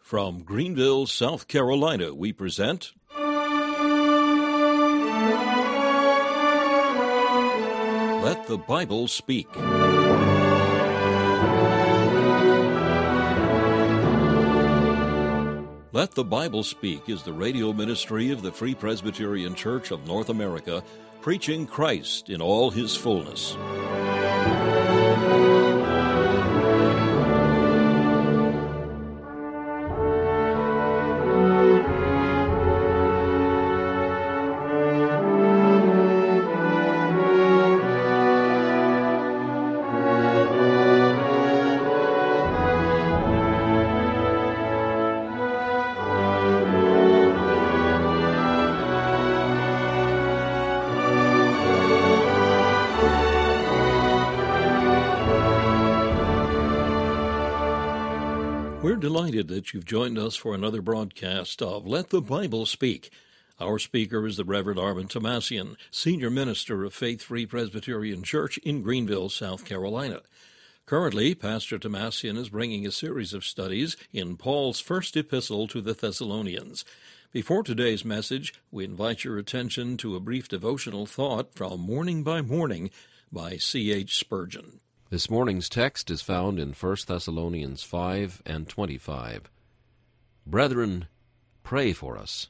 From Greenville, South Carolina, we present Let the Bible Speak. Let the Bible Speak is the radio ministry of the Free Presbyterian Church of North America, preaching Christ in all His fullness. We're delighted that you've joined us for another broadcast of Let the Bible Speak. Our speaker is the Reverend Armin Tomasian, Senior Minister of Faith Free Presbyterian Church in Greenville, South Carolina. Currently, Pastor Tomasian is bringing a series of studies in Paul's first epistle to the Thessalonians. Before today's message, we invite your attention to a brief devotional thought from Morning by Morning by C.H. Spurgeon. This morning's text is found in 1 Thessalonians 5 and 25. Brethren, pray for us.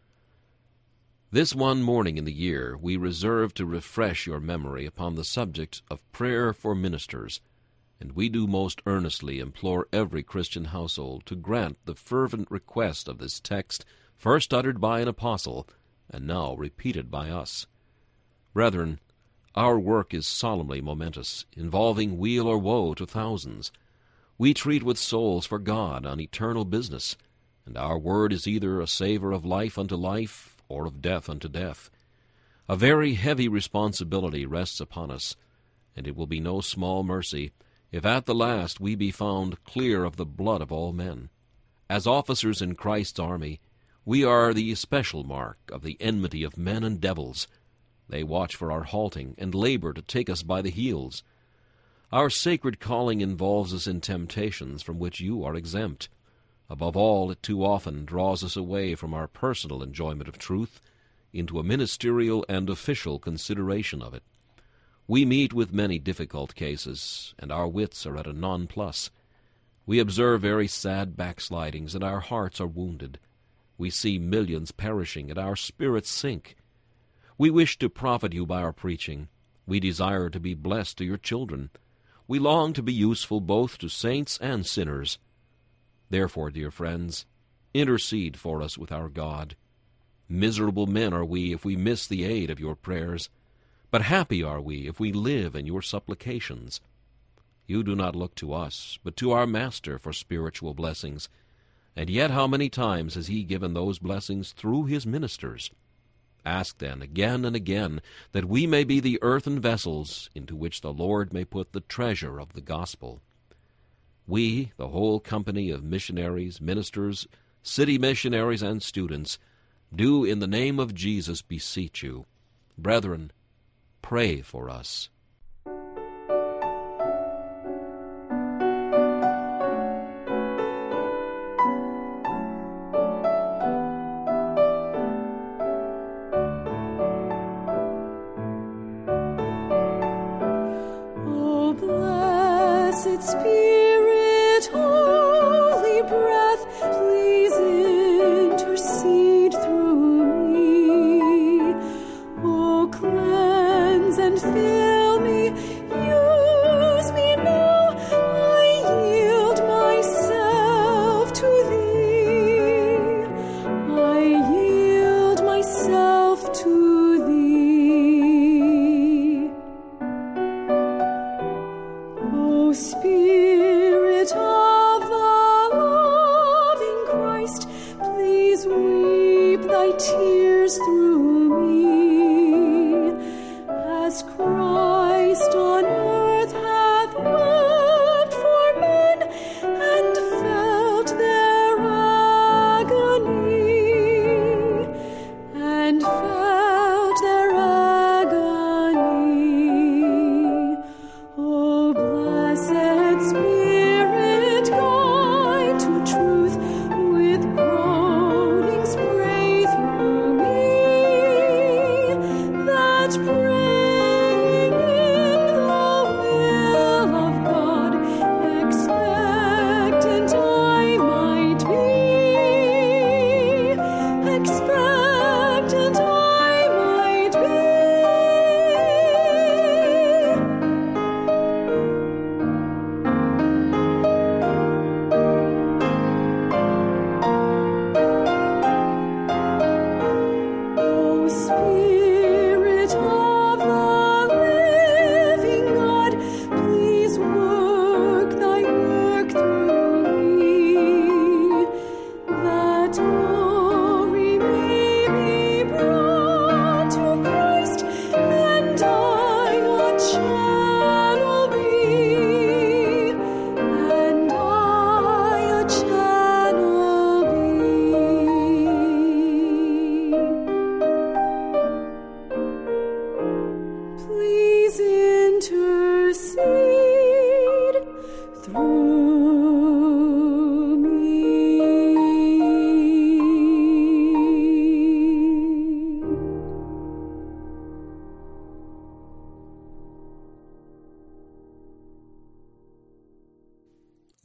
This one morning in the year we reserve to refresh your memory upon the subject of prayer for ministers, and we do most earnestly implore every Christian household to grant the fervent request of this text, first uttered by an apostle, and now repeated by us. Brethren, our work is solemnly momentous, involving weal or woe to thousands. We treat with souls for God on eternal business, and our word is either a savor of life unto life or of death unto death. A very heavy responsibility rests upon us, and it will be no small mercy if at the last we be found clear of the blood of all men. As officers in Christ's army, we are the especial mark of the enmity of men and devils. They watch for our halting and labor to take us by the heels. Our sacred calling involves us in temptations from which you are exempt. Above all, it too often draws us away from our personal enjoyment of truth into a ministerial and official consideration of it. We meet with many difficult cases, and our wits are at a nonplus. We observe very sad backslidings, and our hearts are wounded. We see millions perishing, and our spirits sink. We wish to profit you by our preaching. We desire to be blessed to your children. We long to be useful both to saints and sinners. Therefore, dear friends, intercede for us with our God. Miserable men are we if we miss the aid of your prayers, but happy are we if we live in your supplications. You do not look to us, but to our Master for spiritual blessings, and yet how many times has he given those blessings through his ministers? Ask then again and again that we may be the earthen vessels into which the Lord may put the treasure of the gospel. We, the whole company of missionaries, ministers, city missionaries, and students, do in the name of Jesus beseech you, brethren, pray for us. Blessed Spirit, holy breath, please intercede through me. Oh, cleanse and fill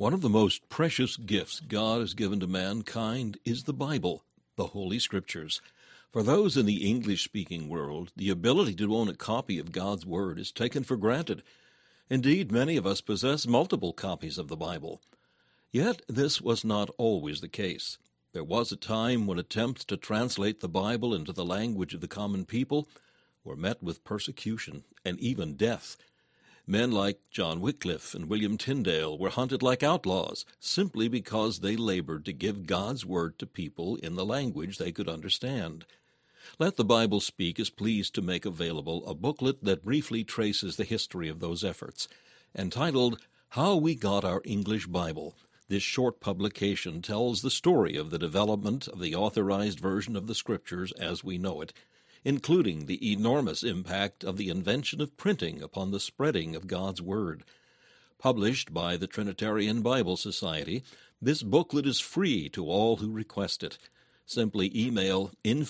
One of the most precious gifts God has given to mankind is the Bible, the Holy Scriptures. For those in the English-speaking world, the ability to own a copy of God's Word is taken for granted. Indeed, many of us possess multiple copies of the Bible. Yet this was not always the case. There was a time when attempts to translate the Bible into the language of the common people were met with persecution and even death. Men like John Wycliffe and William Tyndale were hunted like outlaws simply because they labored to give God's Word to people in the language they could understand. Let the Bible Speak is pleased to make available a booklet that briefly traces the history of those efforts. Entitled, How We Got Our English Bible, this short publication tells the story of the development of the authorized version of the Scriptures as we know it, including the enormous impact of the invention of printing upon the spreading of God's Word. Published by the Trinitarian Bible Society, this booklet is free to all who request it. Simply email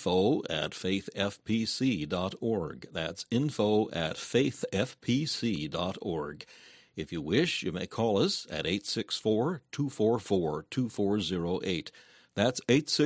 info@faithfpc.org. That's info@faithfpc.org. If you wish, you may call us at 864-244-2408. That's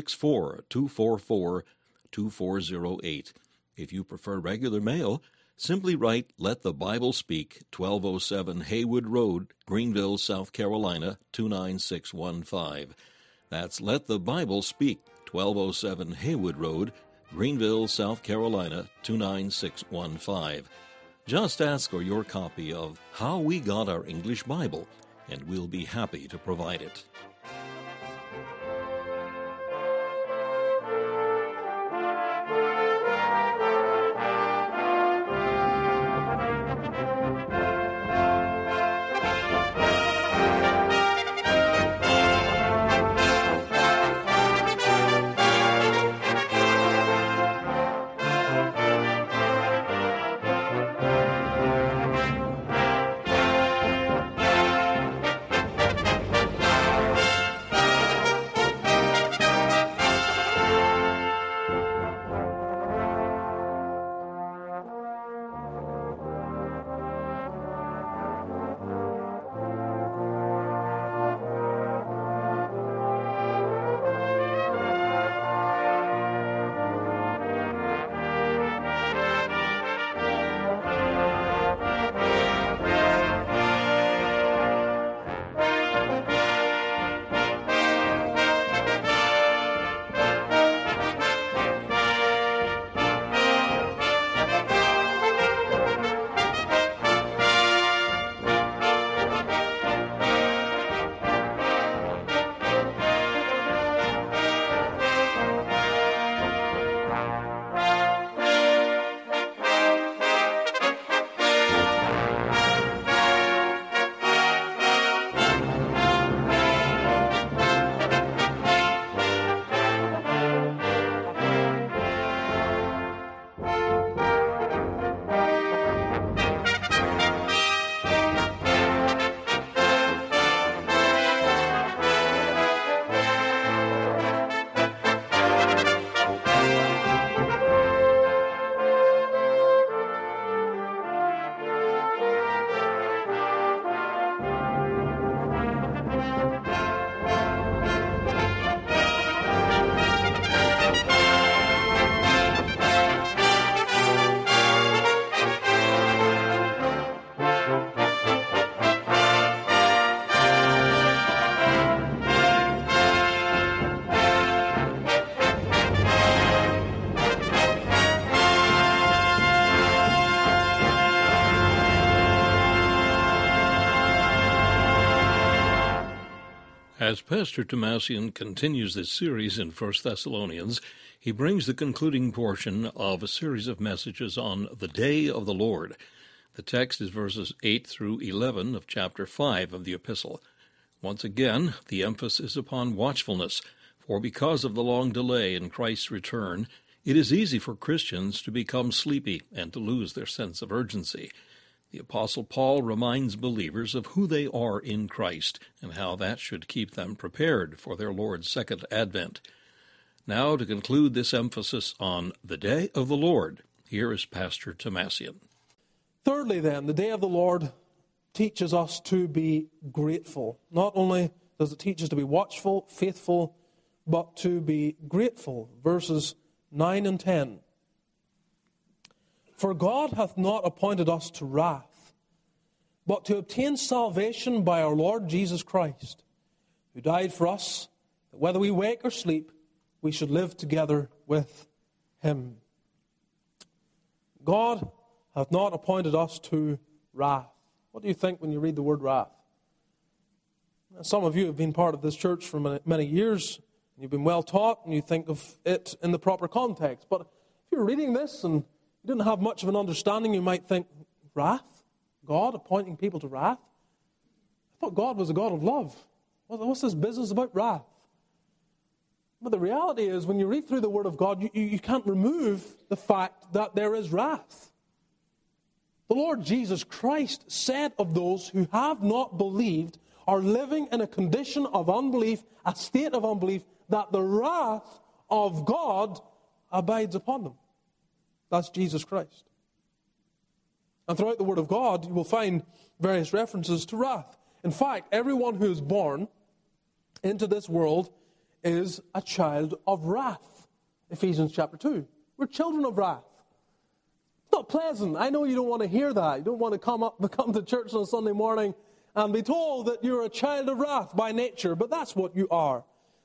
864-244-2408. If you prefer regular mail, simply write Let the Bible Speak, 1207 Haywood Road, Greenville, South Carolina, 29615. That's Let the Bible Speak, 1207 Haywood Road, Greenville, South Carolina, 29615. Just ask for your copy of How We Got Our English Bible, and we'll be happy to provide it. As Pastor Tomasian continues this series in 1 Thessalonians, he brings the concluding portion of a series of messages on the Day of the Lord. The text is verses 8 through 11 of chapter 5 of the epistle. Once again, the emphasis is upon watchfulness, for because of the long delay in Christ's return, it is easy for Christians to become sleepy and to lose their sense of urgency. The Apostle Paul reminds believers of who they are in Christ and how that should keep them prepared for their Lord's second advent. Now, to conclude this emphasis on the Day of the Lord, here is Pastor Tomasian. Thirdly, then, the Day of the Lord teaches us to be grateful. Not only does it teach us to be watchful, faithful, but to be grateful. Verses 9 and 10. For God hath not appointed us to wrath, but to obtain salvation by our Lord Jesus Christ, who died for us, that whether we wake or sleep, we should live together with him. God hath not appointed us to wrath. What do you think when you read the word wrath? Some of you have been part of this church for many years. You've been well taught, and you think of it in the proper context. But if you're reading this and you didn't have much of an understanding, you might think, wrath? God appointing people to wrath? I thought God was a God of love. What's this business about wrath? But the reality is, when you read through the Word of God, you can't remove the fact that there is wrath. The Lord Jesus Christ said of those who have not believed, are living in a condition of unbelief, a state of unbelief, that the wrath of God abides upon them. That's Jesus Christ. And throughout the Word of God, you will find various references to wrath. In fact, everyone who is born into this world is a child of wrath. Ephesians chapter 2. We're children of wrath. It's not pleasant. I know you don't want to hear that. You don't want to come to church on a Sunday morning and be told that you're a child of wrath by nature, but that's what you are.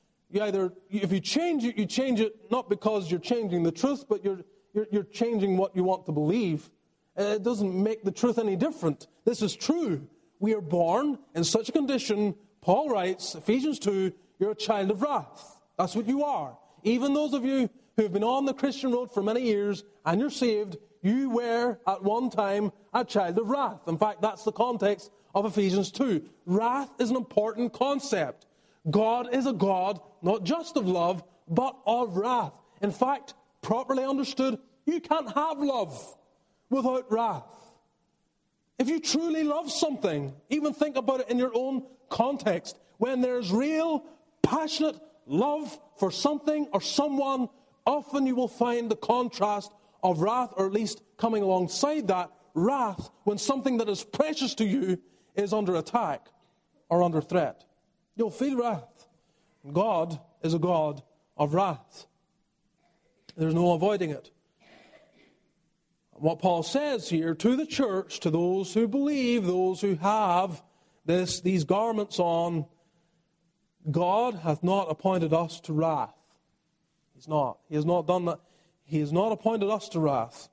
If you change it not because you're changing the truth, but you're changing what you want to believe. It doesn't make the truth any different. This is true. We are born in such a condition. Paul writes, Ephesians 2, you're a child of wrath. That's what you are. Even those of you who have been on the Christian road for many years and you're saved, you were at one time a child of wrath. In fact, that's the context of Ephesians 2. Wrath is an important concept. God is a God not just of love, but of wrath. In fact, properly understood, you can't have love without wrath. If you truly love something, even think about it in your own context. When there's real, passionate love for something or someone, often you will find the contrast of wrath, or at least coming alongside that, wrath, when something that is precious to you is under attack or under threat. You'll feel wrath. God is a God of wrath. There's no avoiding it. What Paul says here to the church, to those who believe, those who have these garments on, God hath not appointed us to wrath. He's not. He has not done that. He has not appointed us to wrath.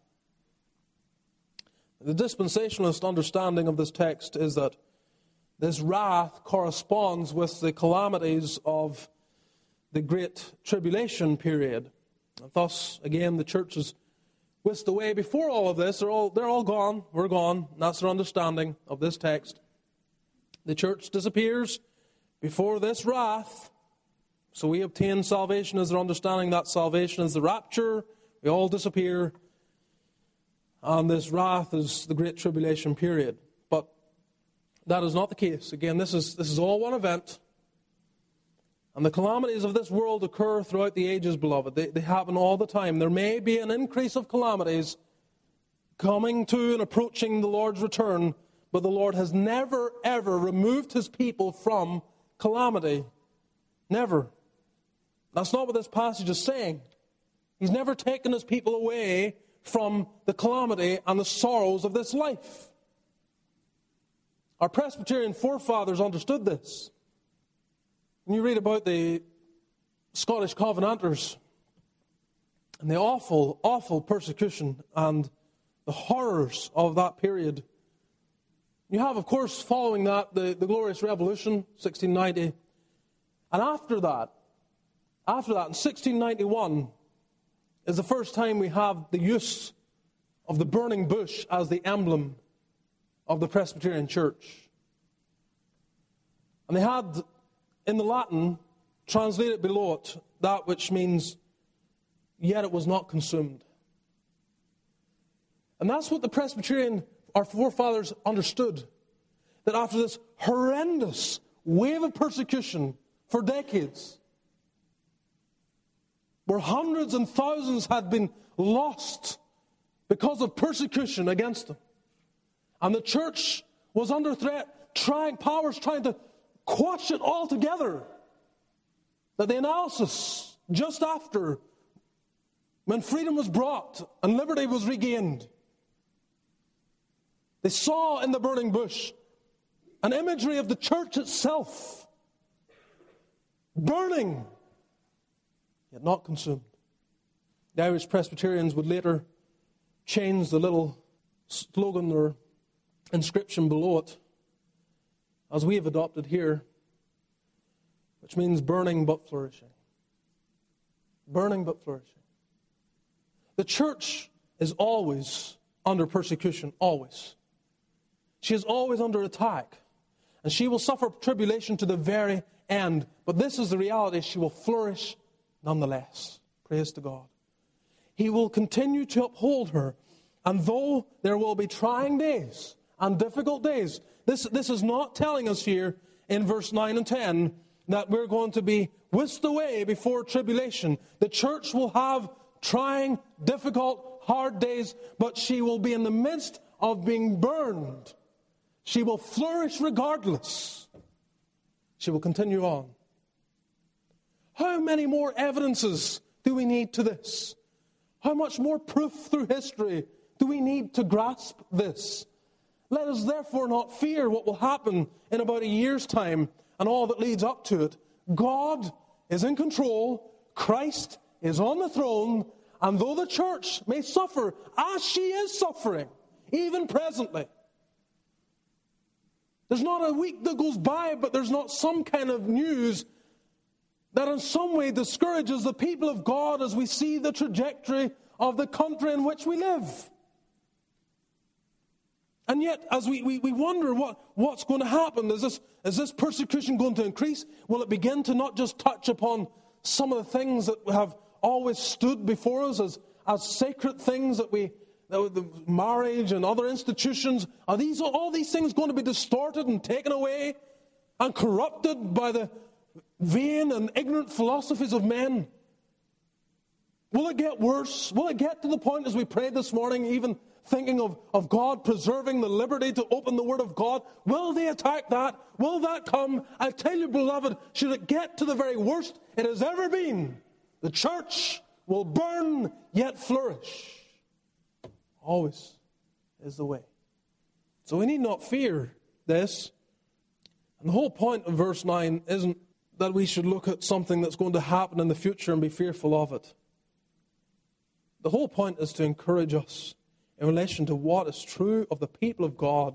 The dispensationalist understanding of this text is that this wrath corresponds with the calamities of the Great Tribulation period. And thus, again, the church is whisked away before all of this. They're all gone. We're gone. And that's their understanding of this text. The church disappears before this wrath. So we obtain salvation as their understanding. That salvation is the rapture. We all disappear. And this wrath is the Great Tribulation period. But that is not the case. Again, this is all one event. And the calamities of this world occur throughout the ages, beloved. They happen all the time. There may be an increase of calamities coming to and approaching the Lord's return, but the Lord has never, ever removed his people from calamity. Never. That's not what this passage is saying. He's never taken his people away from the calamity and the sorrows of this life. Our Presbyterian forefathers understood this. When you read about the Scottish Covenanters and the awful, awful persecution and the horrors of that period, you have, of course, following that, the Glorious Revolution, 1690. And after that, in 1691, is the first time we have the use of the burning bush as the emblem of the Presbyterian Church. And they had, in the Latin, translated below it, that which means, yet it was not consumed. And that's what the Presbyterian, our forefathers, understood. That after this horrendous wave of persecution for decades, where hundreds and thousands had been lost because of persecution against them, and the church was under threat, powers trying to quash it all together. That the analysis just after, when freedom was brought and liberty was regained, they saw in the burning bush an imagery of the church itself, burning, yet not consumed. The Irish Presbyterians would later change the little slogan or inscription below it, as we have adopted here, which means burning but flourishing. Burning but flourishing. The church is always under persecution, always. She is always under attack, and she will suffer tribulation to the very end. But this is the reality: she will flourish nonetheless. Praise to God. He will continue to uphold her, and though there will be trying days and difficult days, this is not telling us here in verse 9 and 10 that we're going to be whisked away before tribulation. The church will have trying, difficult, hard days, but she will be in the midst of being burned. She will flourish regardless. She will continue on. How many more evidences do we need to this? How much more proof through history do we need to grasp this? Let us therefore not fear what will happen in about a year's time and all that leads up to it. God is in control. Christ is on the throne. And though the church may suffer, as she is suffering, even presently, there's not a week that goes by, but there's not some kind of news that in some way discourages the people of God as we see the trajectory of the country in which we live. And yet, as we wonder what's going to happen, is this persecution going to increase? Will it begin to not just touch upon some of the things that have always stood before us as sacred things the marriage and other institutions? Are all these things going to be distorted and taken away and corrupted by the vain and ignorant philosophies of men? Will it get worse? Will it get to the point, as we prayed this morning, even thinking of God preserving the liberty to open the Word of God? Will they attack that? Will that come? I tell you, beloved, should it get to the very worst it has ever been, the church will burn yet flourish. Always is the way. So we need not fear this. And the whole point of verse 9 isn't that we should look at something that's going to happen in the future and be fearful of it. The whole point is to encourage us in relation to what is true of the people of God.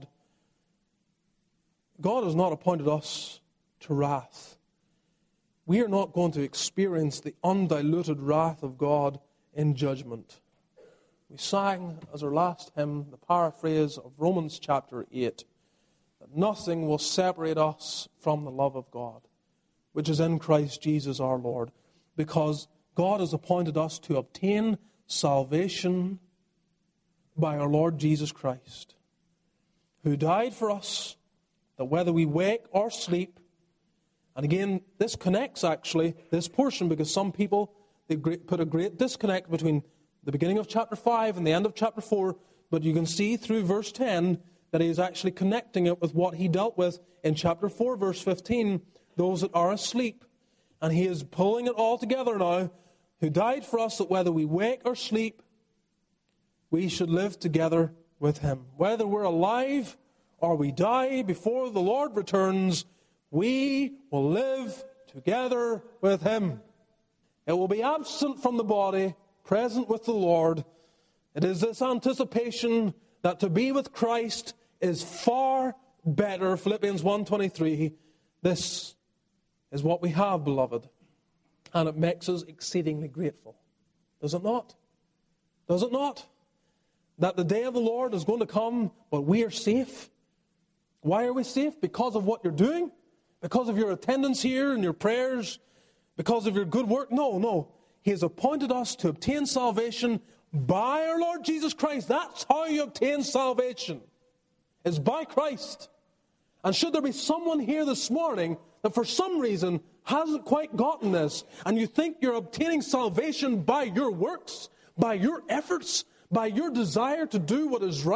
God has not appointed us to wrath. We are not going to experience the undiluted wrath of God in judgment. We sang as our last hymn the paraphrase of Romans chapter 8, that nothing will separate us from the love of God, which is in Christ Jesus our Lord, because God has appointed us to obtain salvation by our Lord Jesus Christ, who died for us, that whether we wake or sleep, and again, this connects actually, this portion, because some people, they put a great disconnect between the beginning of chapter 5 and the end of chapter 4, but you can see through verse 10 that he is actually connecting it with what he dealt with in chapter 4, verse 15, those that are asleep. And he is pulling it all together now, who died for us that whether we wake or sleep, we should live together with him. Whether we're alive or we die before the Lord returns, we will live together with him. It will be absent from the body, present with the Lord. It is this anticipation that to be with Christ is far better. Philippians 1:23. This is what we have, beloved. And it makes us exceedingly grateful. Does it not? Does it not? That the day of the Lord is going to come, but we are safe. Why are we safe? Because of what you're doing? Because of your attendance here and your prayers? Because of your good work? No. He has appointed us to obtain salvation by our Lord Jesus Christ. That's how you obtain salvation. It's by Christ. And should there be someone here this morning that for some reason hasn't quite gotten this, and you think you're obtaining salvation by your works, by your efforts, by your desire to do what is right,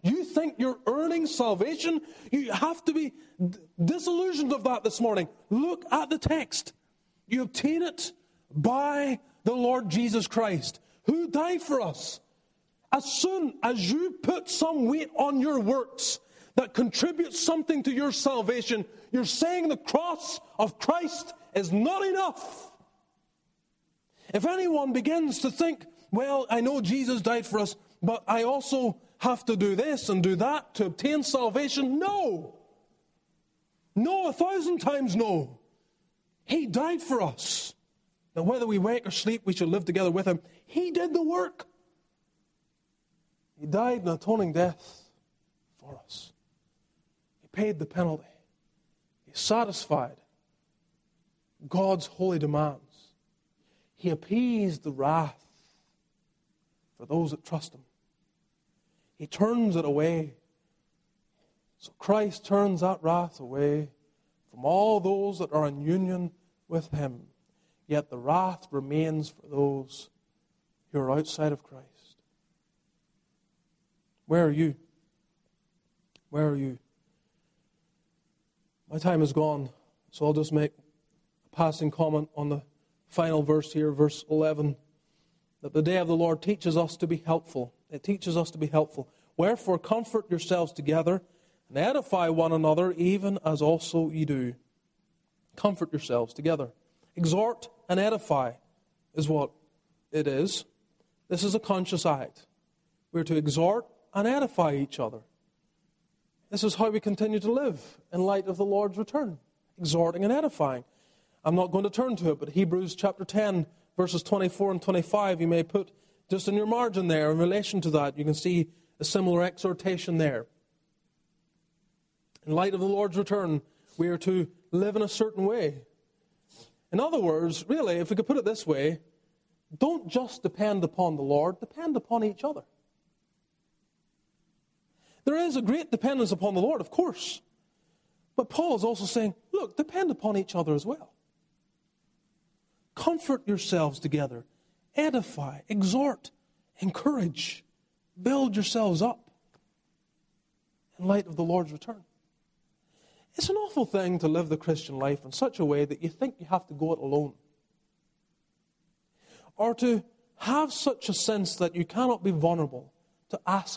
You think you're earning salvation? You have to be disillusioned of that this morning. Look at the text. You obtain it by the Lord Jesus Christ, who died for us. As soon as you put some weight on your works that contributes something to your salvation, you're saying the cross of Christ is not enough. If anyone begins to think, well, I know Jesus died for us, but I also have to do this and do that to obtain salvation, no. No, 1,000 times no. He died for us. That whether we wake or sleep, we shall live together with him. He did the work. He died an atoning death for us. He paid the penalty. He satisfied God's holy demands. He appeased the wrath for those that trust him. He turns it away. So Christ turns that wrath away from all those that are in union with him. Yet the wrath remains for those who are outside of Christ. Where are you? Where are you? My time is gone, so I'll just make a passing comment on the final verse here, verse 11, that the day of the Lord teaches us to be helpful. It teaches us to be helpful. Wherefore comfort yourselves together and edify one another, even as also ye do. Comfort yourselves together. Exhort and edify is what it is. This is a conscious act. We're to exhort and edify each other. This is how we continue to live in light of the Lord's return, exhorting and edifying. I'm not going to turn to it, but Hebrews chapter 10, verses 24 and 25, you may put just in your margin there in relation to that. You can see a similar exhortation there. In light of the Lord's return, we are to live in a certain way. In other words, really, if we could put it this way, don't just depend upon the Lord, depend upon each other. There is a great dependence upon the Lord, of course. But Paul is also saying, look, depend upon each other as well. Comfort yourselves together. Edify, exhort, encourage. Build yourselves up in light of the Lord's return. It's an awful thing to live the Christian life in such a way that you think you have to go it alone. Or to have such a sense that you cannot be vulnerable. To ask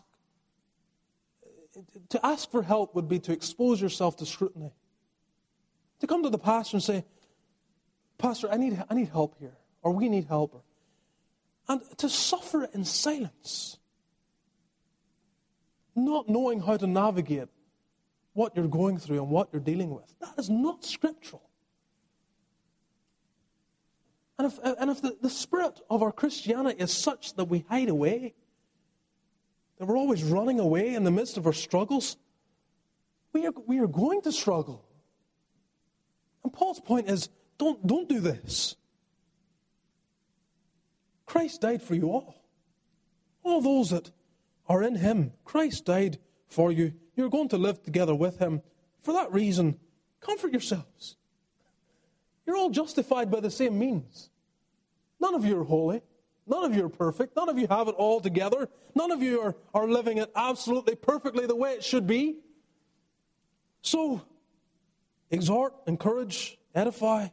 for help would be to expose yourself to scrutiny. To come to the pastor and say, Pastor, I need help here, or we need help. And to suffer in silence, not knowing how to navigate what you're going through and what you're dealing with. That is not scriptural. And if the spirit of our Christianity is such that we hide away, that we're always running away in the midst of our struggles, we are going to struggle. And Paul's point is, don't do this. Christ died for you all. All those that are in him, Christ died for you. You're going to live together with him. For that reason, comfort yourselves. You're all justified by the same means. None of you are holy. None of you are perfect. None of you have it all together. None of you are living it absolutely perfectly the way it should be. So, exhort, encourage, edify.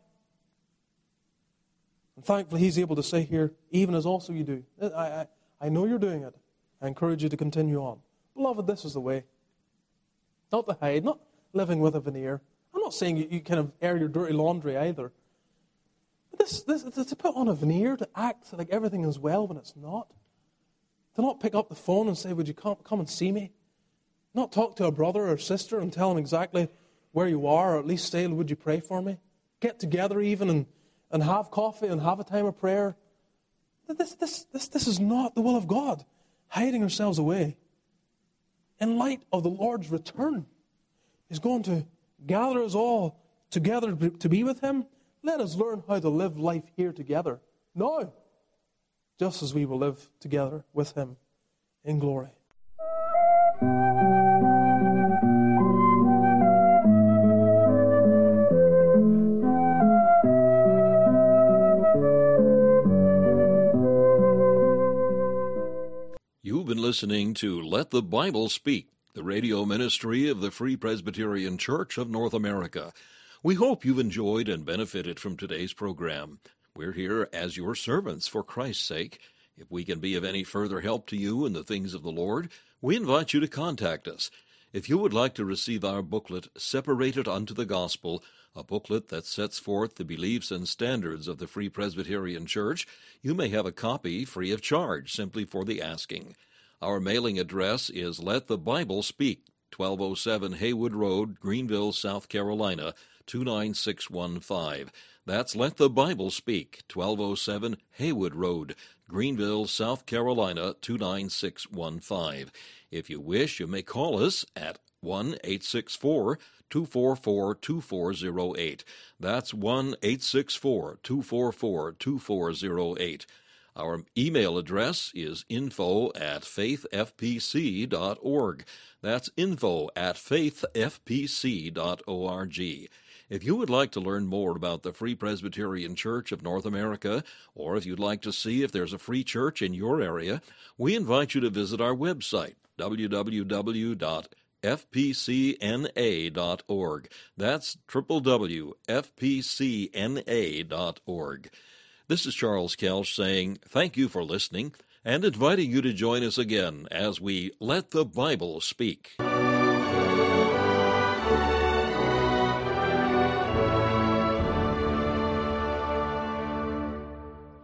And thankfully, he's able to say here, even as also you do. I know you're doing it. I encourage you to continue on. Beloved, this is the way. Not to hide, not living with a veneer. I'm not saying you kind of air your dirty laundry either. But this to put on a veneer, to act like everything is well when it's not. To not pick up the phone and say, would you come and see me? Not talk to a brother or sister and tell them exactly where you are, or at least say, would you pray for me? Get together even and have coffee and have a time of prayer. This is not the will of God. Hiding ourselves away. In light of the Lord's return, he's going to gather us all together to be with him. Let us learn how to live life here together now, just as we will live together with him in glory. You've been listening to Let the Bible Speak, the radio ministry of the Free Presbyterian Church of North America. We hope you've enjoyed and benefited from today's program. We're here as your servants for Christ's sake. If we can be of any further help to you in the things of the Lord, we invite you to contact us. If you would like to receive our booklet, Separated Unto the Gospel, a booklet that sets forth the beliefs and standards of the Free Presbyterian Church, you may have a copy free of charge, simply for the asking. Our mailing address is Let the Bible Speak, 1207 Haywood Road, Greenville, South Carolina, 29615. That's Let the Bible Speak, 1207 Haywood Road, Greenville, South Carolina, 29615. If you wish, you may call us at 1-864-244-2408. That's 1-864-244-2408. Our email address is info@faithfpc.org. That's info@faithfpc.org. If you would like to learn more about the Free Presbyterian Church of North America, or if you'd like to see if there's a free church in your area, we invite you to visit our website, www.fpcna.org. That's www.fpcna.org. This is Charles Kelch saying thank you for listening and inviting you to join us again as we Let the Bible Speak.